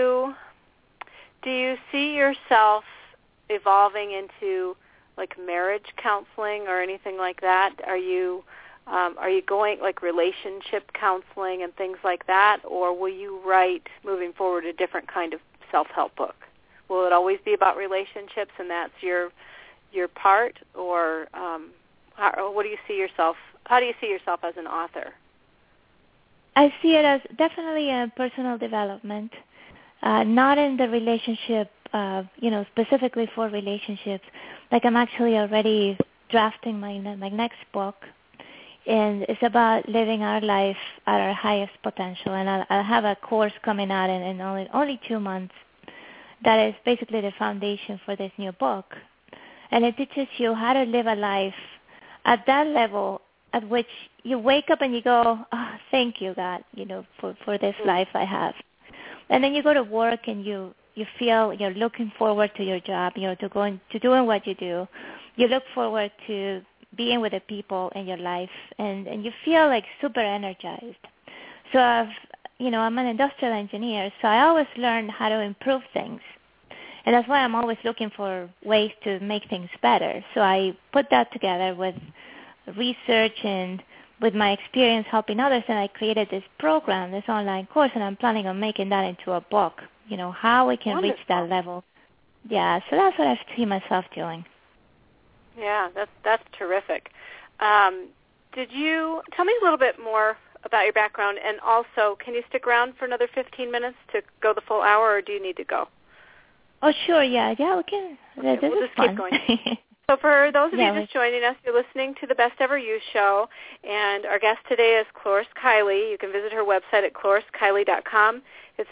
you see yourself evolving into like marriage counseling or anything like that? Are you going like relationship counseling and things like that, or will you write moving forward a different kind of self-help book? Will it always be about relationships, and that's your your part, or what do you see yourself? How do you see yourself as an author? I see it as definitely a personal development, not in the relationship, specifically for relationships. Like I'm actually already drafting my next book, and it's about living our life at our highest potential. And I'll have a course coming out in only 2 months that is basically the foundation for this new book. And it teaches you how to live a life at that level at which you wake up and you go, oh, thank you, God, for this life I have. And then you go to work and you feel you're looking forward to your job, to doing what you do. You look forward to being with the people in your life, and you feel like super energized. So I'm an industrial engineer, so I always learn how to improve things. And that's why I'm always looking for ways to make things better. So I put that together with research and with my experience helping others, and I created this program, this online course, and I'm planning on making that into a book, how we can reach that level. Yeah, so that's what I see myself doing. Yeah, that's terrific. Did you tell me a little bit more about your background, and also can you stick around for another 15 minutes to go the full hour, or do you need to go? Oh, sure, yeah, we can. Okay, we'll just keep going. So for those of you just joining us, you're listening to the Best Ever You Show, and our guest today is Cloris Kiely. You can visit her website at ClorisKiely.com. It's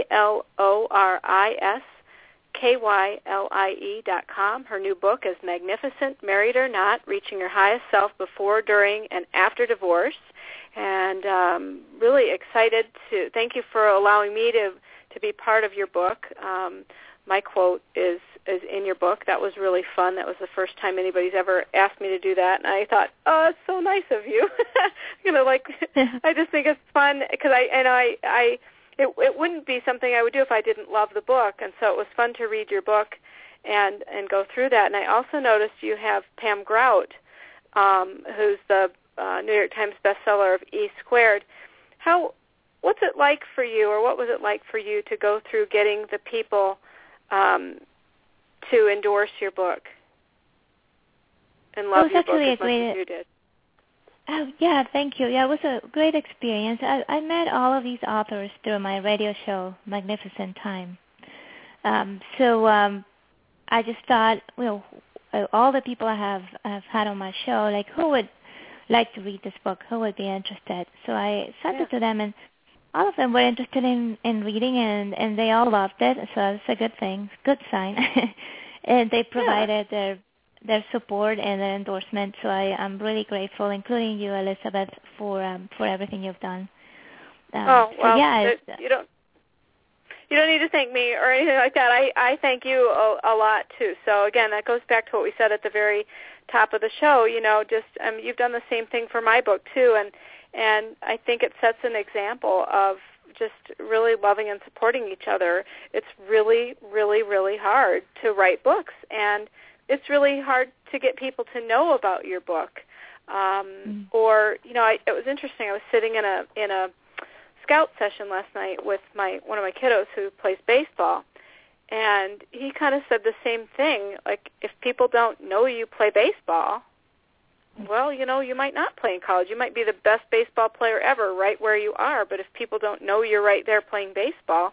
ClorisKylie.com. Her new book is Magnificent, Married or Not, Reaching Your Highest Self Before, During, and After Divorce. And really excited to thank you for allowing me to be part of your book. My quote is in your book. That was really fun. That was the first time anybody's ever asked me to do that, and I thought, oh, it's so nice of you. I just think it's fun because it wouldn't be something I would do if I didn't love the book, and so it was fun to read your book and go through that. And I also noticed you have Pam Grout, who's the New York Times bestseller of E Squared. What's it like for you, or what was it like for you to go through getting the people to endorse your book and love your book as much as you did? Oh, yeah, thank you. Yeah, it was a great experience. I met all of these authors through my radio show, Magnificent Time. So I just thought, all the people I have had on my show, like, who would like to read this book? Who would be interested? So I sent it to them, and all of them were interested in reading, and they all loved it. So that's a good thing, good sign. And they provided their support and their endorsement. So I'm really grateful, including you, Elizabeth, for everything you've done. You don't need to thank me or anything like that. I thank you a lot too. So again, that goes back to what we said at the very top of the show. You've done the same thing for my book too, and I think it sets an example of just really loving and supporting each other. It's really, really, really hard to write books, and it's really hard to get people to know about your book. It was interesting. I was sitting in a scout session last night with one of my kiddos who plays baseball, and he kind of said the same thing. Like, if people don't know you play baseball, well, you might not play in college. You might be the best baseball player ever right where you are, but if people don't know you're right there playing baseball,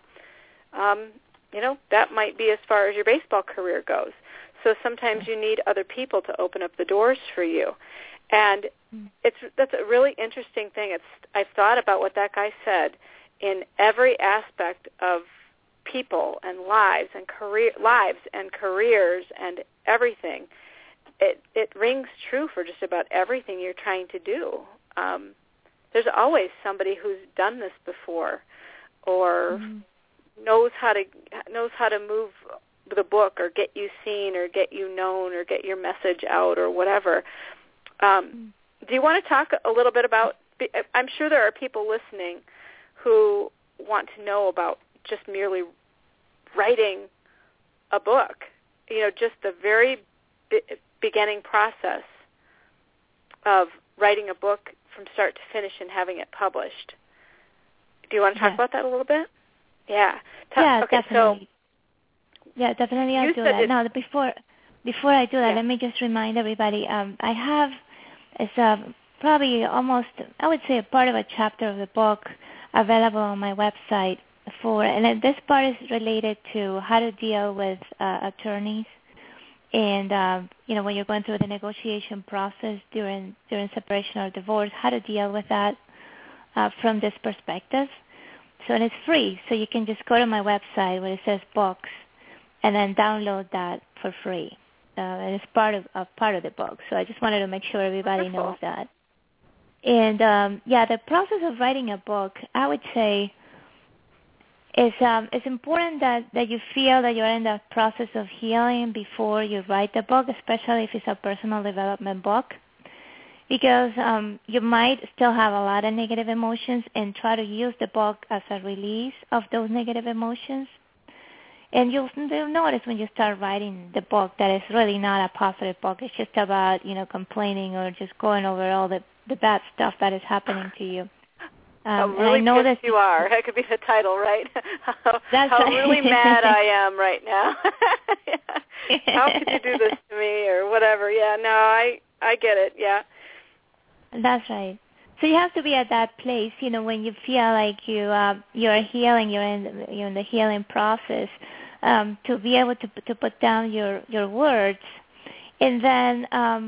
that might be as far as your baseball career goes. So sometimes you need other people to open up the doors for you. And that's a really interesting thing. I've thought about what that guy said in every aspect of people and lives and careers and everything. It rings true for just about everything you're trying to do. There's always somebody who's done this before, or knows how to move the book, or get you seen, or get you known, or get your message out, or whatever. Do you want to talk a little bit about? I'm sure there are people listening who want to know about just merely writing a book. Just the very beginning process of writing a book from start to finish and having it published. Do you want to talk about that a little bit? Yeah. Definitely. Yeah, definitely. I'll do that. Now, before before I do that, let me just remind everybody, I have, it's probably almost, I would say, a part of a chapter of the book available on my website and this part is related to how to deal with attorneys and, when you're going through the negotiation process during separation or divorce, how to deal with that from this perspective. So, and it's free, so you can just go to my website where it says books and then download that for free. And it's part of the book. So I just wanted to make sure everybody knows that. And, the process of writing a book, I would say, it's important that you feel that you're in the process of healing before you write the book, especially if it's a personal development book, because you might still have a lot of negative emotions and try to use the book as a release of those negative emotions. And you'll notice when you start writing the book that it's really not a positive book. It's just about, complaining or just going over all the bad stuff that is happening to you. How really pissed you are. That could be the title, right? How really mad I am right now. How could you do this to me or whatever? Yeah, no, I get it, yeah. That's right. So you have to be at that place, when you feel like you're healing, you're in the healing process, to be able to put down your words, and then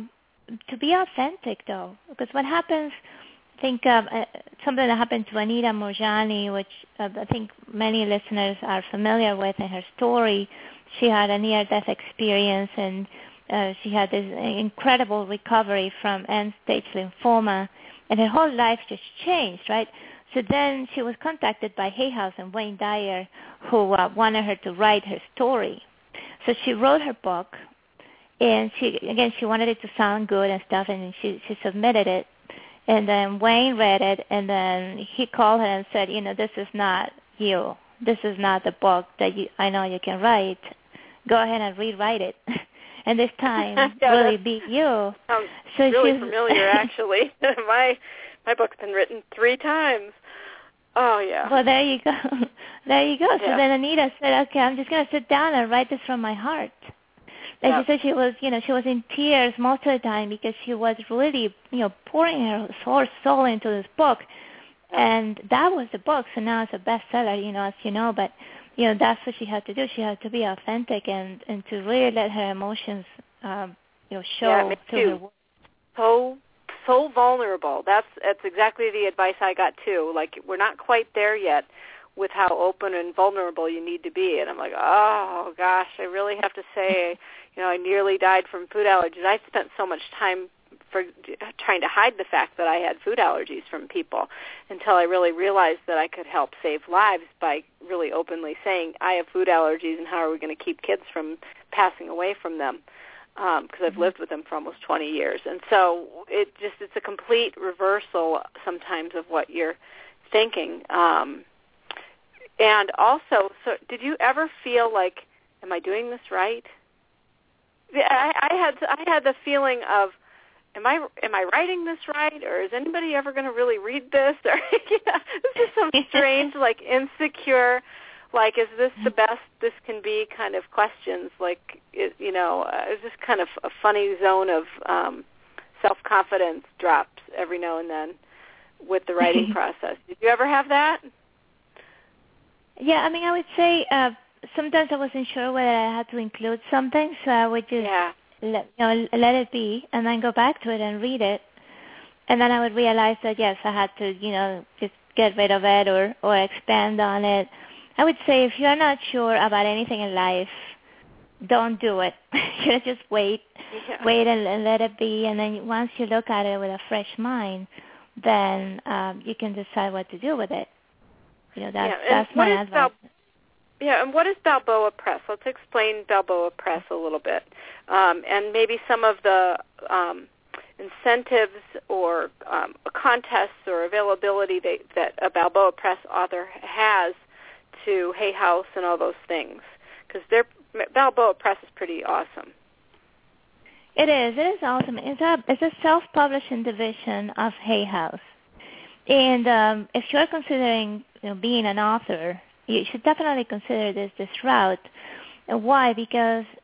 to be authentic, though, because what happens, I think something that happened to Anita Moorjani, which I think many listeners are familiar with in her story. She had a near-death experience, and she had this incredible recovery from end-stage lymphoma, and her whole life just changed, right? So then she was contacted by Hay House and Wayne Dyer, who wanted her to write her story. So she wrote her book, and she wanted it to sound good and stuff, and she submitted it. And then Wayne read it, and then he called her and said, this is not you. This is not the book that I know you can write. Go ahead and rewrite it. And this time, really be you. Sounds really familiar, actually. My book's been written 3 times. Oh, yeah. Well, there you go. There you go. Yeah. So then Anita said, okay, I'm just going to sit down and write this from my heart. And she said she was in tears most of the time because she was really, pouring her soul into this book. And that was the book. So now it's a bestseller, as you know. But, that's what she had to do. She had to be authentic and to really let her emotions, show through her work. So vulnerable. That's exactly the advice I got, too. Like, we're not quite there yet with how open and vulnerable you need to be. And I'm like, oh, gosh, I really have to say, I nearly died from food allergies. I spent so much time trying to hide the fact that I had food allergies from people until I really realized that I could help save lives by really openly saying, I have food allergies, and how are we going to keep kids from passing away from them? Because I've lived with them for almost 20 years. And so it's a complete reversal sometimes of what you're thinking. And also, so did you ever feel like, am I doing this right? I had the feeling of, am I writing this right, or is anybody ever going to really read this? Or this is some strange, like, insecure, like, is this the best this can be kind of questions? Like, it's just kind of a funny zone of self-confidence drops every now and then with the writing process. Did you ever have that? Yeah, I would say sometimes I wasn't sure whether I had to include something, so I would just let it be and then go back to it and read it. And then I would realize that, yes, I had to, just get rid of it or expand on it. I would say if you're not sure about anything in life, don't do it. Just wait and let it be. And then once you look at it with a fresh mind, then you can decide what to do with it. That's my advice. And what is Balboa Press? Let's explain Balboa Press a little bit, and maybe some of the incentives or contests or availability that a Balboa Press author has to Hay House and all those things, because Balboa Press is pretty awesome. It is awesome. It's a self-publishing division of Hay House, and if you're considering being an author, you should definitely consider this route. And why? Because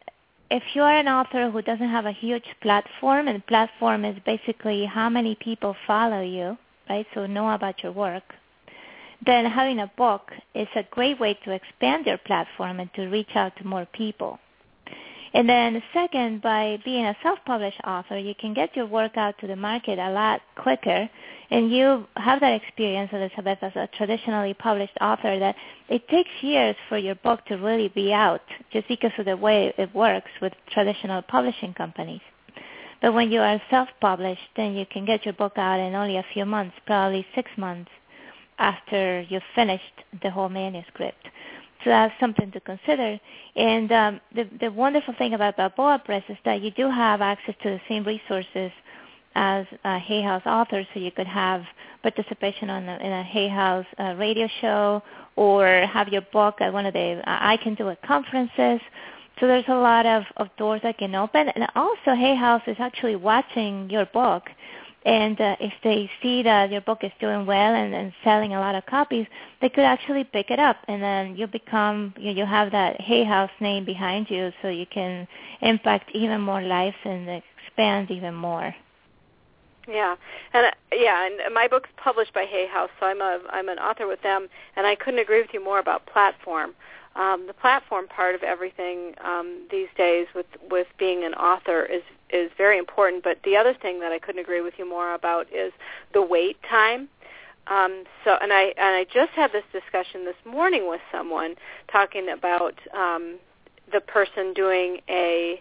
if you are an author who doesn't have a huge platform, and platform is basically how many people follow you, right, so know about your work, then having a book is a great way to expand your platform and to reach out to more people. And then second, by being a self-published author, you can get your work out to the market a lot quicker. And you have that experience, Elizabeth, as a traditionally published author, that it takes years for your book to really be out just because of the way it works with traditional publishing companies. But when you are self-published, then you can get your book out in only a few months, probably 6 months after you've finished the whole manuscript. So that's something to consider. And the wonderful thing about Balboa Press is that you do have access to the same resources as Hay House authors, so you could have participation in a Hay House radio show, or have your book at one of the I Can Do It conferences. So there's a lot of doors that can open. And also Hay House is actually watching your book. And if they see that your book is doing well and selling a lot of copies, they could actually pick it up, and then you have that Hay House name behind you, so you can impact even more lives and expand even more. Yeah, and my book's published by Hay House, so I'm an author with them, and I couldn't agree with you more about platform. The platform part of everything these days with being an author is very important. But the other thing that I couldn't agree with you more about is the wait time. And I just had this discussion this morning with someone talking about the person doing a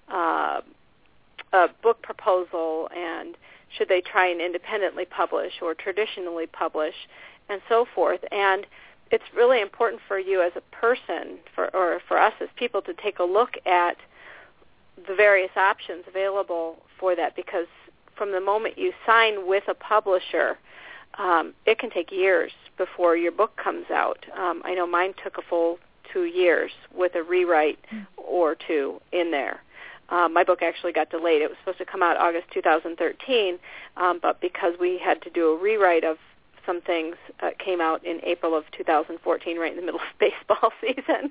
book proposal, and should they try and independently publish or traditionally publish, and so forth. And it's really important for you as a person, or for us as people, to take a look at the various options available for that, because from the moment you sign with a publisher, it can take years before your book comes out. I know mine took a full 2 years with a rewrite or two in there. My book actually got delayed. It was supposed to come out August 2013, but because we had to do a rewrite of some things, came out in April of 2014, right in the middle of baseball season.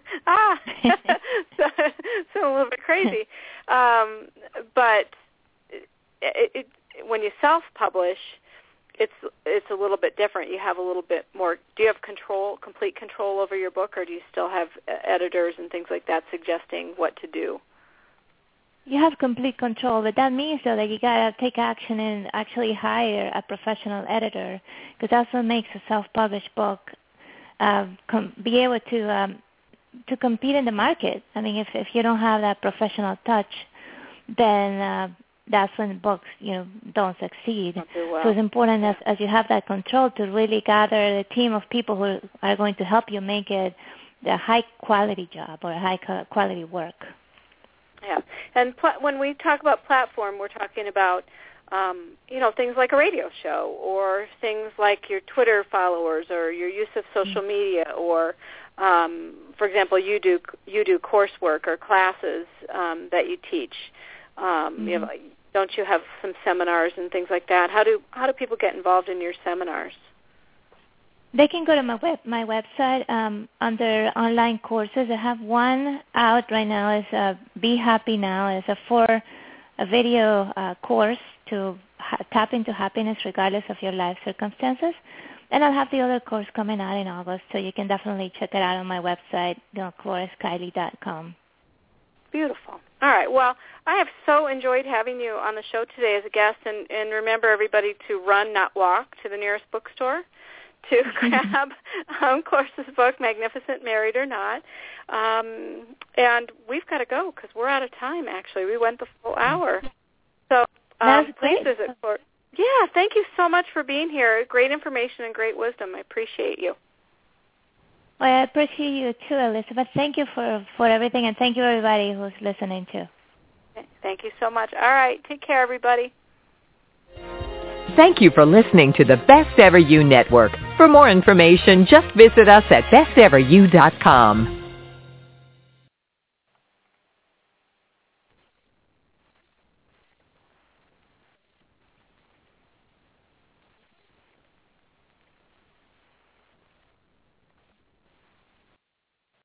So a little bit crazy. But when you self-publish, it's a little bit different. You have a little bit more. Do you have complete control over your book, or do you still have editors and things like that suggesting what to do? You have complete control, but that means, though, that you got to take action and actually hire a professional editor, because that's what makes a self-published book be able to compete in the market. I mean, if you don't have that professional touch, then that's when books, don't succeed. Don't do well. So it's important as you have that control to really gather a team of people who are going to help you make it a high-quality job or a high-quality work. Yeah, and when we talk about platform, we're talking about, things like a radio show, or things like your Twitter followers, or your use of social media, or, for example, you do coursework or classes that you teach. Don't you have some seminars and things like that? How do people get involved in your seminars? They can go to my website under online courses. I have one out right now. It's Be Happy Now. It's a video course to tap into happiness regardless of your life circumstances. And I'll have the other course coming out in August, so you can definitely check it out on my website, ClorisKiley.com. Beautiful. All right. Well, I have so enjoyed having you on the show today as a guest. And remember, everybody, to run, not walk, to the nearest bookstore to grab Claris's book, Magnificent Married or Not. And we've got to go because we're out of time, actually. We went the full hour. So please visit Claris. Yeah, thank you so much for being here. Great information and great wisdom. I appreciate you. Well, I appreciate you too, Elizabeth. Thank you for everything, and thank you, everybody who's listening too. Thank you so much. All right, take care, everybody. Thank you for listening to the Best Ever You Network. For more information, just visit us at besteveryou.com.